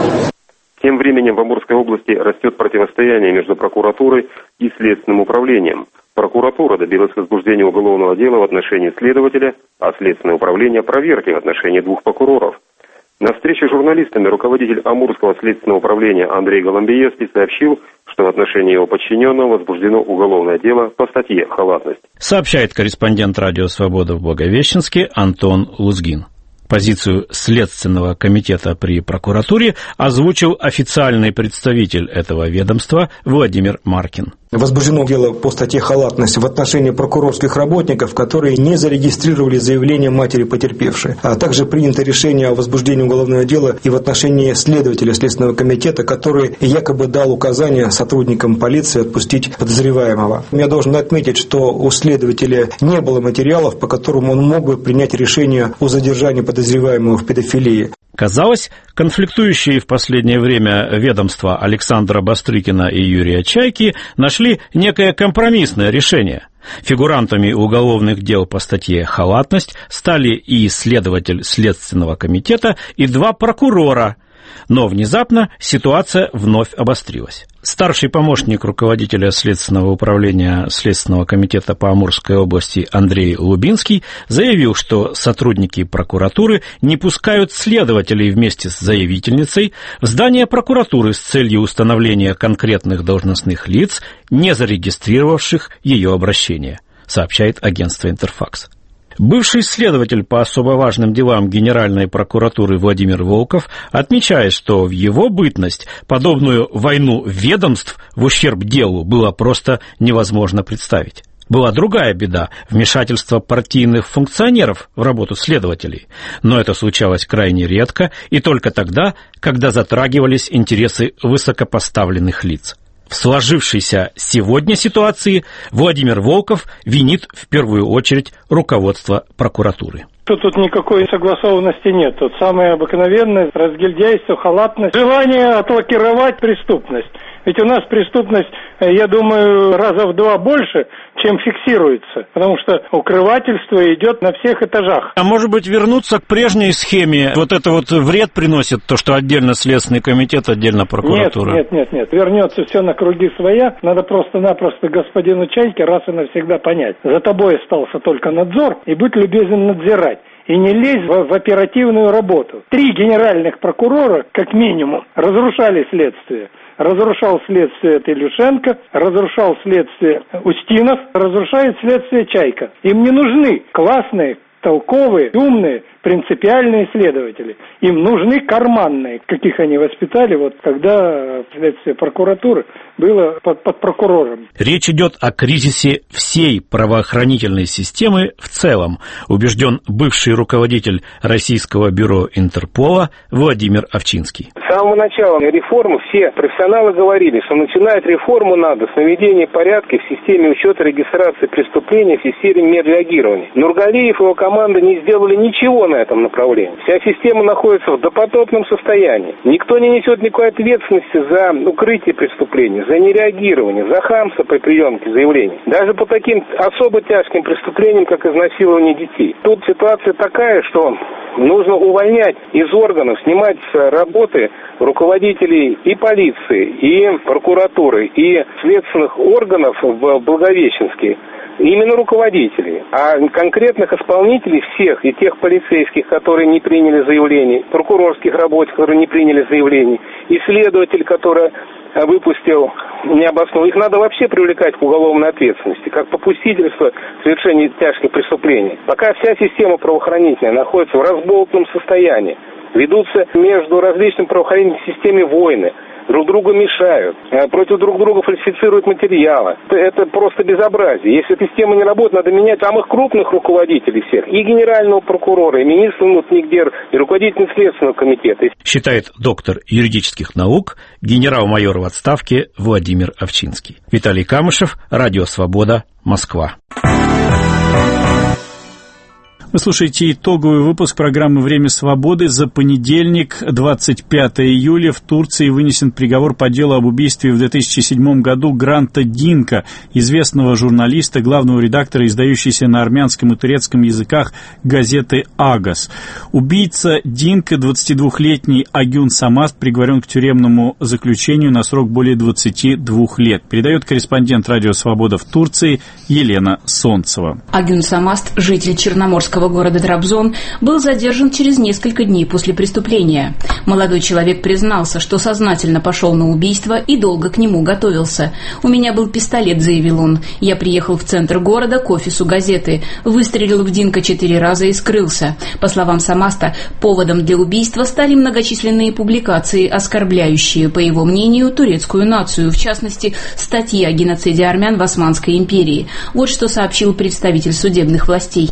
S12: Тем временем в Амурской области растет противостояние между прокуратурой и Следственным управлением. Прокуратура добилась возбуждения уголовного дела в отношении следователя, а Следственное управление – проверки в отношении 2 прокуроров. На встрече с журналистами руководитель Амурского следственного управления Андрей Голомбиевский сообщил, что в отношении его подчиненного возбуждено уголовное дело по статье «Халатность».
S14: Сообщает корреспондент «Радио Свобода» в Благовещенске Антон Лузгин. Позицию Следственного комитета при прокуратуре озвучил официальный представитель этого ведомства Владимир Маркин.
S16: Возбуждено дело по статье «Халатность» в отношении прокурорских работников, которые не зарегистрировали заявление матери потерпевшей. А также принято решение о возбуждении уголовного дела и в отношении следователя Следственного комитета, который якобы дал указание сотрудникам полиции отпустить подозреваемого. Я должен отметить, что у следователя не было материалов, по которым он мог бы принять решение о задержании подозреваемого в педофилии.
S14: Казалось, конфликтующие в последнее время ведомства Александра Бастрыкина и Юрия Чайки нашли некое компромиссное решение. Фигурантами уголовных дел по статье «Халатность» стали и следователь Следственного комитета, и 2 прокурора. Но внезапно ситуация вновь обострилась. Старший помощник руководителя Следственного управления Следственного комитета по Амурской области Андрей Лубинский заявил, что сотрудники прокуратуры не пускают следователей вместе с заявительницей в здание прокуратуры с целью установления конкретных должностных лиц, не зарегистрировавших ее обращение, сообщает агентство «Интерфакс». Бывший следователь по особо важным делам Генеральной прокуратуры Владимир Волков отмечает, что в его бытность подобную войну ведомств в ущерб делу было просто невозможно представить. Была другая беда – вмешательство партийных функционеров в работу следователей. Но это случалось крайне редко и только тогда, когда затрагивались интересы высокопоставленных лиц. В сложившейся сегодня ситуации Владимир Волков винит в первую очередь руководство прокуратуры.
S17: Тут никакой согласованности нет. Тут самое обыкновенное разгильдяйство, халатность, желание отлакировать преступность. Ведь у нас преступность, я думаю, раза в 2 больше, чем фиксируется, потому что укрывательство идет на всех этажах.
S14: А может быть вернуться к прежней схеме? Вот это вот вред приносит, то, что отдельно Следственный комитет, отдельно прокуратура?
S17: Нет. Вернется все на круги своя. Надо просто-напросто господину Чайке раз и навсегда понять. За тобой остался только надзор, и будь любезен надзирать. И не лезь в оперативную работу. 3 генеральных прокурора, как минимум, разрушали следствие. Разрушал следствие Илюшенко, разрушал следствие Устинов, разрушает следствие Чайка. Им не нужны классные, толковые, умные, принципиальные следователи. Им нужны карманные, каких они воспитали, вот когда следствие прокуратуры было под прокурором.
S14: Речь идет о кризисе всей правоохранительной системы в целом, убежден бывший руководитель Российского бюро Интерпола Владимир Овчинский.
S18: С самого начала реформы все профессионалы говорили, что начинать реформу надо с наведения порядка в системе учета регистрации преступлений в системе медреагирования. Нургалиев и его команда не сделали ничего на этом направлении. Вся система находится в допотопном состоянии. Никто не несет никакой ответственности за укрытие преступления, за нереагирование, за хамство при приемке заявлений. Даже по таким особо тяжким преступлениям, как изнасилование детей. Тут ситуация такая, что нужно увольнять из органов, снимать с работы руководителей и полиции, и прокуратуры, и следственных органов в Благовещенске. Именно руководителей, а конкретных исполнителей всех, и тех полицейских, которые не приняли заявлений, прокурорских работников, которые не приняли заявлений, и следователь, который выпустил необоснованно. Их надо вообще привлекать к уголовной ответственности, как попустительство в совершении тяжких преступлений. Пока вся система правоохранительная находится в разболтанном состоянии, ведутся между различными правоохранительными системами войны, друг другу мешают, против друг друга фальсифицируют материалы. Это просто безобразие. Если система не работает, надо менять самых крупных руководителей всех, и генерального прокурора, и министра внутренних дел, и руководителя Следственного комитета.
S14: Считает доктор юридических наук, генерал-майор в отставке Владимир Овчинский. Виталий Камышев, Радио Свобода, Москва.
S1: Вы слушаете итоговый выпуск программы «Время свободы». За понедельник, 25 июля, в Турции вынесен приговор по делу об убийстве в 2007 году Гранта Динка, известного журналиста, главного редактора, издающейся на армянском и турецком языках газеты «Агас». Убийца Динка, 22-летний Агюн Самаст, приговорен к тюремному заключению на срок более 22 лет. Передает корреспондент «Радио Свобода» в Турции Елена Солнцева.
S19: Агюн Самаст, житель Черноморского города Трабзон, был задержан через несколько дней после преступления. Молодой человек признался, что сознательно пошел на убийство и долго к нему готовился. «У меня был пистолет», — заявил он. «Я приехал в центр города к офису газеты, выстрелил в Динка 4 раза и скрылся». По словам Самаста, поводом для убийства стали многочисленные публикации, оскорбляющие, по его мнению, турецкую нацию, в частности, статьи о геноциде армян в Османской империи. Вот что сообщил представитель судебных властей.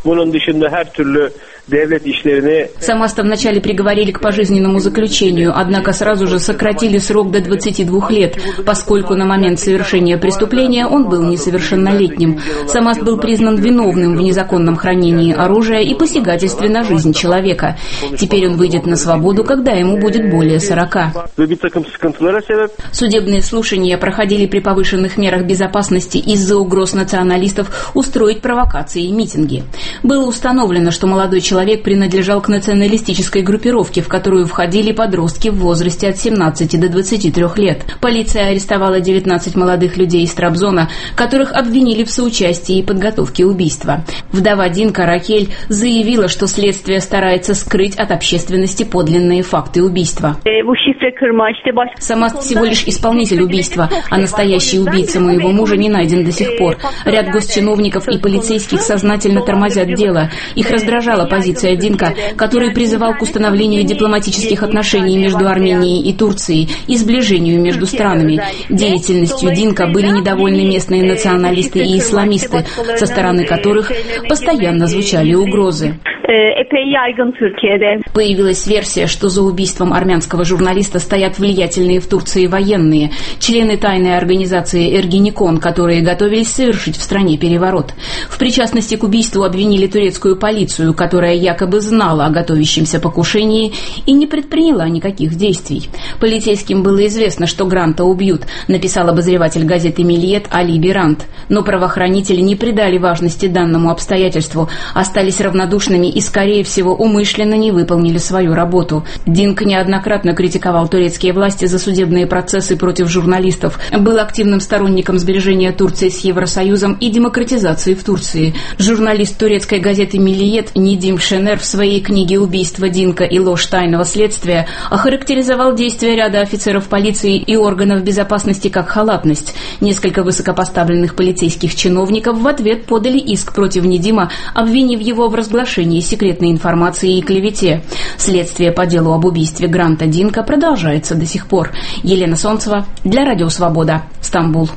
S19: Самаста вначале приговорили к пожизненному заключению, однако сразу же сократили срок до 22 лет, поскольку на момент совершения преступления он был несовершеннолетним. Самаст был признан виновным в незаконном хранении оружия и посягательстве на жизнь человека. Теперь он выйдет на свободу, когда ему будет более 40. Судебные слушания проходили при повышенных мерах безопасности из-за угроз националистов устроить провокации и митинги. Было установлено, что молодой человек принадлежал к националистической группировке, в которую входили подростки в возрасте от 17 до 23 лет. Полиция арестовала 19 молодых людей из Трабзона, которых обвинили в соучастии и подготовке убийства. Вдова Динка Ракель заявила, что следствие старается скрыть от общественности подлинные факты убийства. Самаст всего лишь исполнитель убийства, а настоящий убийца моего мужа не найден до сих пор. Ряд госчиновников и полицейских сознательно тормозят дело. Их раздражала позиция Динка, который призывал к установлению дипломатических отношений между Арменией и Турцией и сближению между странами. Деятельностью Динка были недовольны местные националисты и исламисты, со стороны которых постоянно звучали угрозы. Появилась версия, что за убийством армянского журналиста стоят влиятельные в Турции военные, члены тайной организации Эргенекон, которые готовились совершить в стране переворот. В причастности к убийству обвинили турецкую полицию, которая якобы знала о готовящемся покушении и не предприняла никаких действий. Полицейским было известно, что Гранта убьют, написал обозреватель газеты «Мильет» Али Бирант. Но правоохранители не придали важности данному обстоятельству, остались равнодушными и, скорее всего, умышленно не выполнили свою работу. Динк неоднократно критиковал турецкие власти за судебные процессы против журналистов, был активным сторонником сближения Турции с Евросоюзом и демократизации в Турции. Журналист турецкой газеты «Миллиет» Нидим Шенер в своей книге «Убийство Динка и ложь тайного следствия» охарактеризовал действия ряда офицеров полиции и органов безопасности как халатность. Несколько высокопоставленных полицейских чиновников в ответ подали иск против Нидима, обвинив его в разглашении секретной информации и клевете. Следствие по делу об убийстве Гранта Динка продолжается до сих пор. Елена Солнцева для Радио Свобода, Стамбул.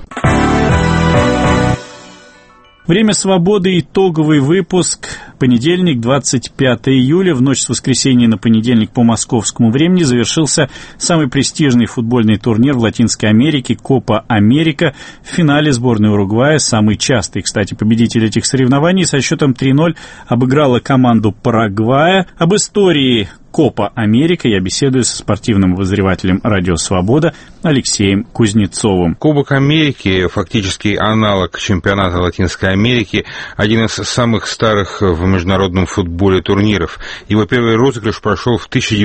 S1: Время свободы. Итоговый выпуск. Понедельник, 25 июля. В ночь с воскресенья на понедельник по московскому времени завершился самый престижный футбольный турнир в Латинской Америке – Копа Америка. В финале сборная Уругвая, самый частый, кстати, победитель этих соревнований, со счетом 3-0 обыграла команду Парагвая. Об истории Копа Америка я беседую со спортивным обозревателем «Радио Свобода» Алексеем Кузнецовым.
S20: Кубок Америки, фактически аналог чемпионата Латинской Америки, один из самых старых в международном футболе турниров. Его первый розыгрыш прошел в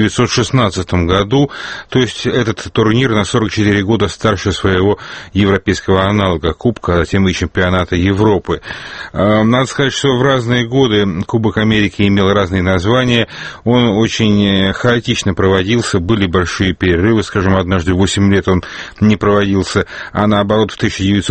S20: 1916 году, то есть этот турнир на 44 года старше своего европейского аналога Кубка, а затем и чемпионата Европы. Надо сказать, что в разные годы Кубок Америки имел разные названия, он очень хаотично проводился, были большие перерывы, скажем, однажды 8 лет он не проводился, а наоборот в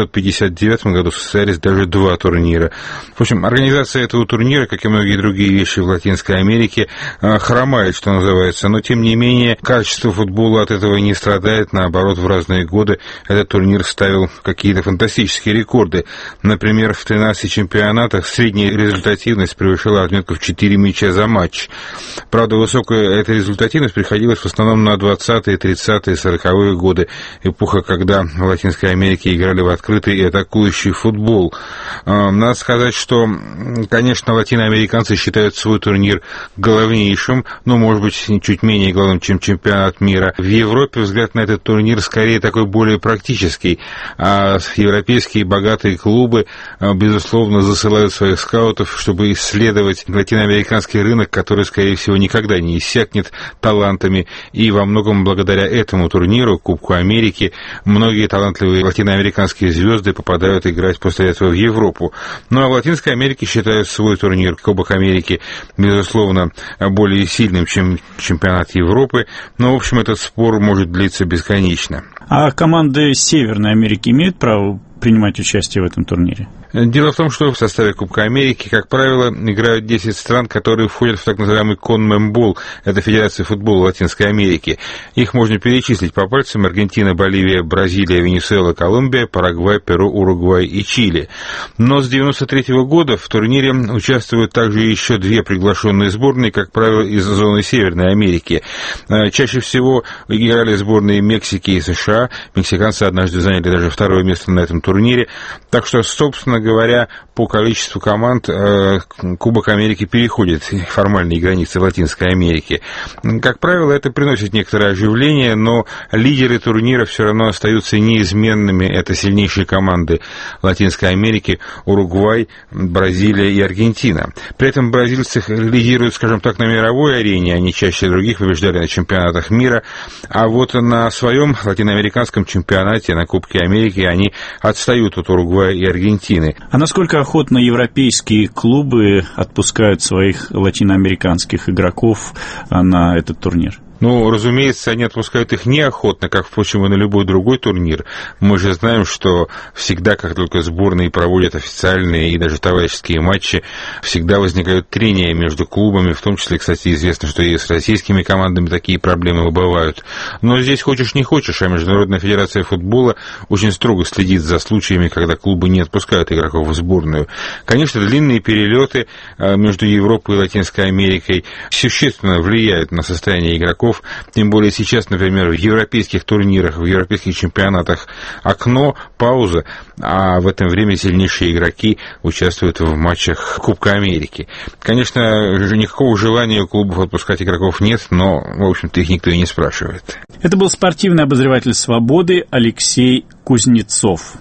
S20: 1959 году состоялись даже 2 турнира. В общем, организация этого турнира, как и многие другие вещи в Латинской Америке, хромает, что называется, но тем не менее качество футбола от этого не страдает, наоборот, в разные годы этот турнир ставил какие-то фантастические рекорды. Например, в 13 чемпионатах средняя результативность превышала отметку в 4 мяча за матч. Правда, высокая эта результативность приходилась в основном на 20-е, 30-е, 40-е годы, эпоха, когда в Латинской Америке играли в открытый и атакующий футбол. Надо сказать, что, конечно, латиноамериканцы считают свой турнир главнейшим, но, может быть, чуть менее главным, чем чемпионат мира. В Европе взгляд на этот турнир скорее такой более практический, а европейские богатые клубы, безусловно, засылают своих скаутов, чтобы исследовать латиноамериканский рынок, который, скорее всего, никогда не иссякнет талантами, и во многом благодаря этому турниру, Кубку Америки, многие талантливые латиноамериканские звезды попадают играть после этого в Европу. Ну а в Латинской Америке считают свой турнир, Кубок Америки, безусловно, более сильным, чем чемпионат Европы, но, в общем, этот спор может длиться бесконечно.
S1: А команды Северной Америки имеют право принимать участие в этом турнире?
S20: Дело в том, что в составе Кубка Америки, как правило, играют 10 стран, которые входят в так называемый CONMEBOL, это Федерация футбола Латинской Америки. Их можно перечислить по пальцам: Аргентина, Боливия, Бразилия, Венесуэла, Колумбия, Парагвай, Перу, Уругвай и Чили. Но с 1993 года в турнире участвуют также еще 2 приглашенные сборные, как правило, из зоны Северной Америки. Чаще всего играли сборные Мексики и США. Мексиканцы однажды заняли даже 2-е место на этом турнире. Так что, собственно говоря, по количеству команд Кубок Америки переходит формальные границы Латинской Америки. Как правило, это приносит некоторое оживление, но лидеры турнира все равно остаются неизменными. Это сильнейшие команды Латинской Америки: Уругвай, Бразилия и Аргентина. При этом бразильцы лидируют, скажем так, на мировой арене, они чаще других побеждали на чемпионатах мира, а вот на своем латиноамериканском чемпионате, на Кубке Америки, они отстают от Уругвая и Аргентины.
S1: А насколько охотно европейские клубы отпускают своих латиноамериканских игроков на этот турнир?
S20: Ну, разумеется, они отпускают их неохотно, как, впрочем, и на любой другой турнир. Мы же знаем, что всегда, как только сборные проводят официальные и даже товарищеские матчи, всегда возникают трения между клубами, в том числе, кстати, известно, что и с российскими командами такие проблемы бывают. Но здесь хочешь не хочешь, а Международная федерация футбола очень строго следит за случаями, когда клубы не отпускают игроков в сборную. Конечно, длинные перелеты между Европой и Латинской Америкой существенно влияют на состояние игроков. Тем более сейчас, например, в европейских турнирах, в европейских чемпионатах окно, пауза, а в это время сильнейшие игроки участвуют в матчах Кубка Америки. Конечно, никакого желания у клубов отпускать игроков нет, но, в общем-то, их никто и не спрашивает.
S1: Это был спортивный обозреватель «Свободы» Алексей Кузнецов.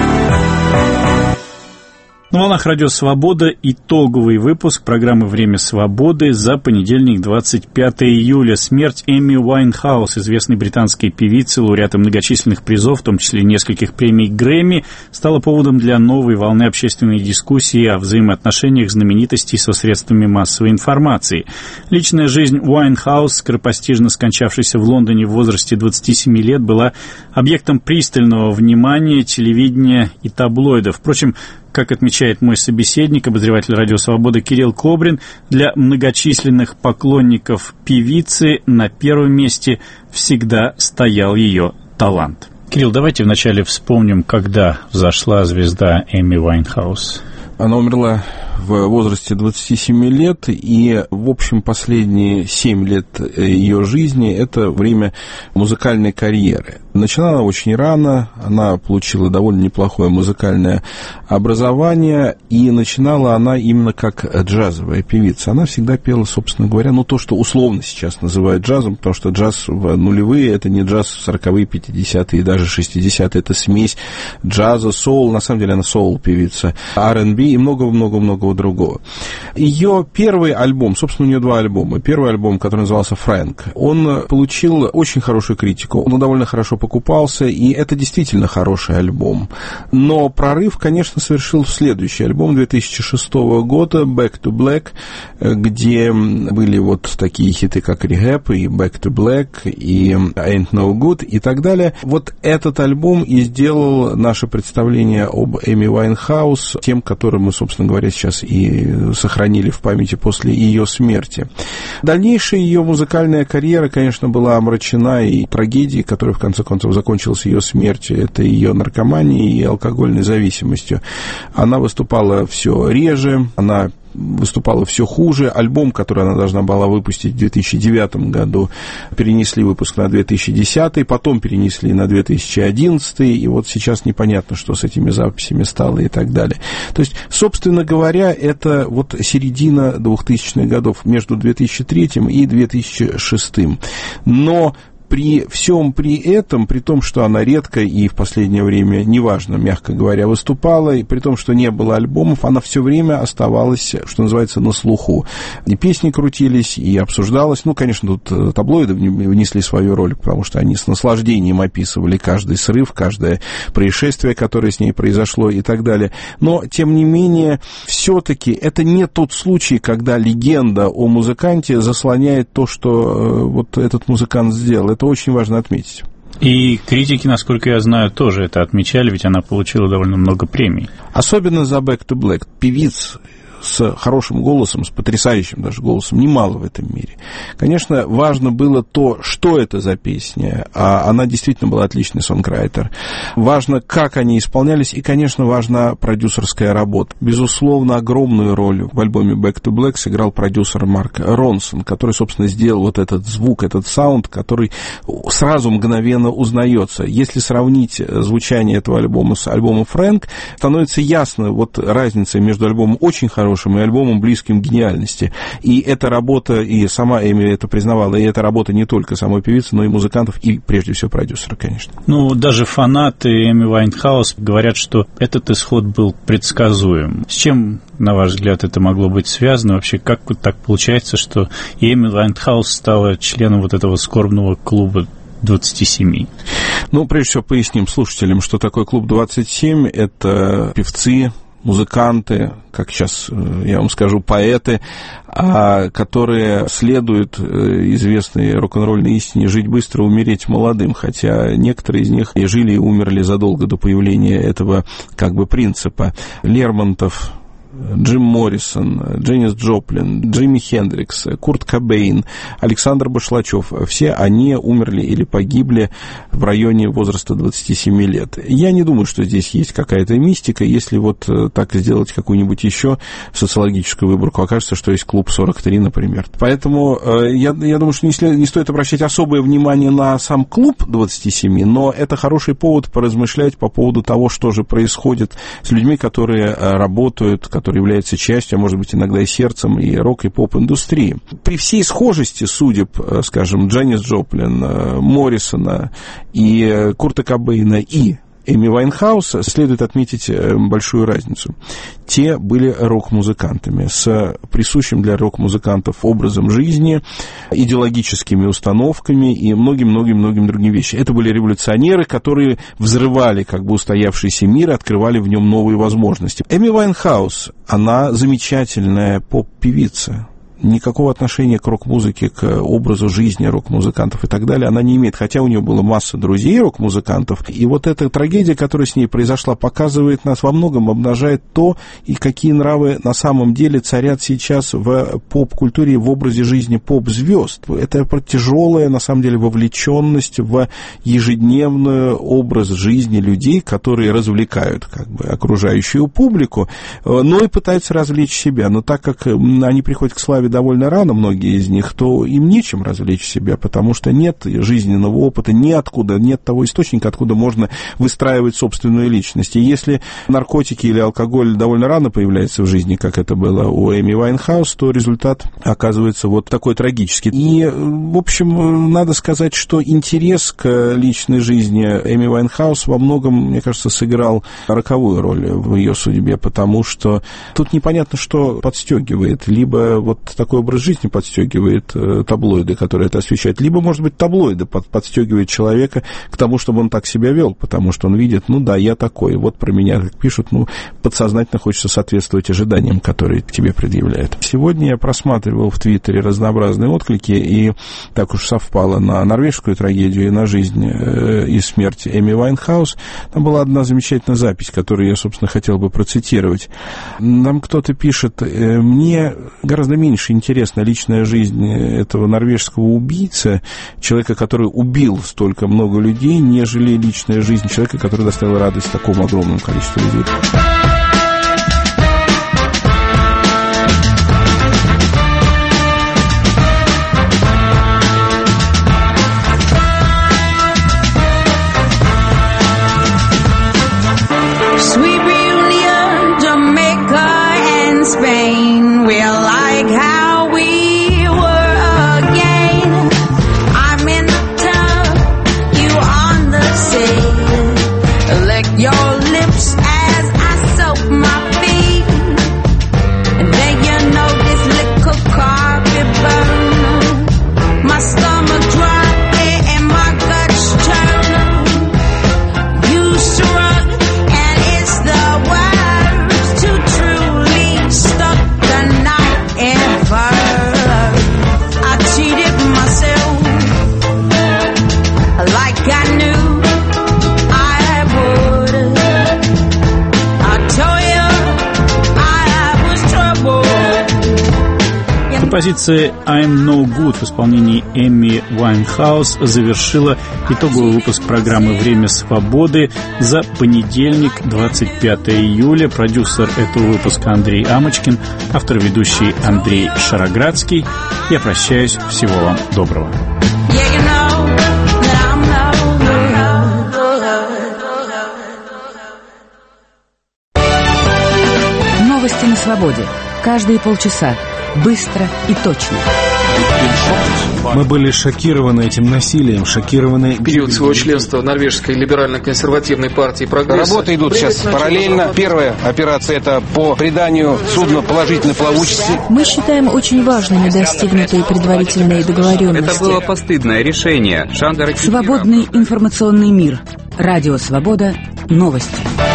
S1: На волнах Радио Свобода итоговый выпуск программы «Время свободы» за понедельник, 25 июля. Смерть Эми Уайнхаус, известной британской певицы, лауреата многочисленных призов, в том числе нескольких премий Грэмми, стала поводом для новой волны общественной дискуссии о взаимоотношениях знаменитостей со средствами массовой информации. Личная жизнь Уайнхаус, скоропостижно скончавшейся в Лондоне в возрасте 27 лет, была объектом пристального внимания телевидения и таблоидов. Впрочем, Как отмечает мой собеседник, обозреватель «Радио Свобода» Кирилл Кобрин, для многочисленных поклонников певицы на первом месте всегда стоял ее талант. Кирилл, давайте вначале вспомним, когда взошла звезда Эми Уайнхаус.
S7: Она умерла в возрасте 27 лет, и, в общем, последние 7 лет ее жизни – это время музыкальной карьеры. Начала она очень рано, она получила довольно неплохое музыкальное образование, и начинала она именно как джазовая певица. Она всегда пела, собственно говоря, то, что условно сейчас называют джазом, потому что джаз в нулевые – это не джаз в 40-е, 50-е и даже 60-е, это смесь джаза, соул, на самом деле она соул-певица, R&B и много-много-много другого. Ее первый альбом, собственно, у нее 2 альбома. Первый альбом, который назывался «Фрэнк», он получил очень хорошую критику, он довольно хорошо покупался, и это действительно хороший альбом. Но прорыв, конечно, совершил следующий альбом 2006 года «Back to Black», где были вот такие хиты, как «Rehab», и «Back to Black», и «Ain't No Good», и так далее. Вот этот альбом и сделал наше представление об Эми Уайнхаус тем, которым мы, собственно говоря, сейчас и сохранили в памяти после ее смерти. Дальнейшая ее музыкальная карьера, конечно, была омрачена и трагедией, которая, в конце концов, закончилась ее смертью. Это ее наркоманией и алкогольной зависимостью. Она выступала все реже, она выступала все хуже. Альбом, который она должна была выпустить в 2009 году, перенесли выпуск на 2010, потом перенесли на 2011, и вот сейчас непонятно, что с этими записями стало и так далее. То есть, собственно говоря, это вот середина 2000-х годов, между 2003 и 2006. Но при всем при этом, при том, что она редко и в последнее время, неважно, мягко говоря, выступала, и при том, что не было альбомов, она все время оставалась, что называется, на слуху. И песни крутились, и обсуждалось. Конечно, тут таблоиды внесли свою роль, потому что они с наслаждением описывали каждый срыв, каждое происшествие, которое с ней произошло и так далее. Но, тем не менее, все-таки это не тот случай, когда легенда о музыканте заслоняет то, что вот этот музыкант сделал. Это очень важно отметить.
S1: И критики, насколько я знаю, тоже это отмечали, ведь она получила довольно много премий.
S7: Особенно за «Back to Black». Певиц с хорошим голосом, с потрясающим даже голосом, немало в этом мире. Конечно, важно было то, что это за песня, а она действительно была отличный сонграйтер. Важно, как они исполнялись, и, конечно, важна продюсерская работа. Безусловно, огромную роль в альбоме «Back to Black» сыграл продюсер Марк Ронсон, который, собственно, сделал вот этот звук, этот саунд, который сразу мгновенно узнается. Если сравнить звучание этого альбома с альбомом «Фрэнк», становится ясно вот разница между альбомом очень хорошим и альбомом, близким к гениальности. И эта работа, и сама Эми это признавала, и эта работа не только самой певицы, но и музыкантов, и прежде всего продюсера, конечно.
S1: Даже фанаты Эми Уайнхаус говорят, что этот исход был предсказуем. С чем, на ваш взгляд, это могло быть связано? Вообще, как так получается, что Эми Уайнхаус стала членом вот этого скорбного клуба 27?
S7: Прежде всего, поясним слушателям, что такое клуб 27. Это певцы, музыканты, как сейчас я вам скажу, поэты, которые следуют известной рок-н-ролльной истине «жить быстро, умереть молодым», хотя некоторые из них и жили, и умерли задолго до появления этого принципа. Лермонтов, Джим Моррисон, Дженнис Джоплин, Джимми Хендрикс, Курт Кобейн, Александр Башлачев, все они умерли или погибли в районе возраста 27 лет. Я не думаю, что здесь есть какая-то мистика. Если вот так сделать какую-нибудь еще социологическую выборку, окажется, что есть клуб 43, например. Поэтому я думаю, что не стоит обращать особое внимание на сам клуб 27, но это хороший повод поразмышлять по поводу того, что же происходит с людьми, которые работают, которые являются частью, а может быть иногда и сердцем и рок- и поп-индустрии. При всей схожести судеб, скажем, Дженнис Джоплин, Моррисона и Курта Кобейна и Эми Уайнхаус, следует отметить большую разницу. Те были рок-музыкантами с присущим для рок-музыкантов образом жизни, идеологическими установками и многим-многим другим вещам. Это были революционеры, которые взрывали устоявшийся мир, открывали в нем новые возможности. Эми Уайнхаус, она замечательная поп-певица. никакого отношения к рок-музыке, к образу жизни рок-музыкантов и так далее она не имеет, хотя у нее было масса друзей рок-музыкантов, и вот эта трагедия, которая с ней произошла, показывает нас во многом, обнажает то, и какие нравы на самом деле царят сейчас в поп-культуре, в образе жизни поп-звезд. Это тяжелая, на самом деле, вовлеченность в ежедневный образ жизни людей, которые развлекают как бы окружающую публику, но и пытаются развлечь себя. Но так как они приходят к славе довольно рано, многие из них, то им нечем развлечь себя, потому что нет жизненного опыта, ниоткуда, нет того источника, откуда можно выстраивать собственную личность. И если наркотики или алкоголь довольно рано появляются в жизни, как это было у Эми Уайнхаус, то результат оказывается вот такой трагический. И, в общем, надо сказать, что интерес к личной жизни Эми Уайнхаус во многом, мне кажется, сыграл роковую роль в ее судьбе, потому что тут непонятно, что подстегивает. Либо вот такой образ жизни подстегивает таблоиды, которые это освещают, либо, может быть, таблоиды подстегивают человека к тому, чтобы он так себя вел, потому что он видит, ну да, я такой, вот про меня как пишут, ну, подсознательно хочется соответствовать ожиданиям, которые к тебе предъявляют. Сегодня я просматривал в Твиттере разнообразные отклики, и так уж совпало на норвежскую трагедию и на жизнь и смерть Эми Уайнхаус. Там была одна замечательная запись, которую я, собственно, хотел бы процитировать. Нам кто-то пишет: мне гораздо меньше интересна личная жизнь этого норвежского убийцы, человека, который убил столько много людей, нежели личная жизнь человека, который доставил радость такому огромному количеству людей.
S1: Композиция «I'm No Good» в исполнении Эми Уайнхаус завершила итоговый выпуск программы «Время свободы» за понедельник, 25 июля. Продюсер этого выпуска Андрей Амочкин, автор-ведущий Андрей Шароградский. Я прощаюсь. Всего вам доброго.
S11: Новости на свободе. Каждые полчаса. Быстро и точно.
S21: Мы были шокированы этим насилием, шокированы...
S2: В период своего членства в норвежской либерально-консервативной партии «Прогресс».
S22: Работы идут сейчас параллельно. Первая операция – это по приданию судна положительной плавучести.
S11: Мы считаем очень важными достигнутые предварительные договоренности.
S23: Это было постыдное решение.
S11: Свободный информационный мир. Радио «Свобода». Новости.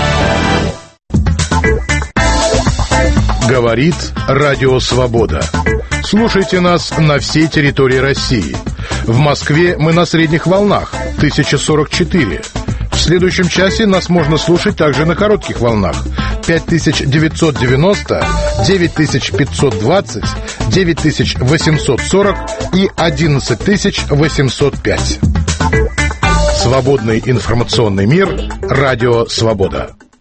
S24: Говорит Радио Свобода. Слушайте нас на всей территории России. В Москве мы на средних волнах 1044. В следующем часе нас можно слушать также на коротких волнах 5990, 9520, 9840 и 11805. Свободный информационный мир. Радио Свобода.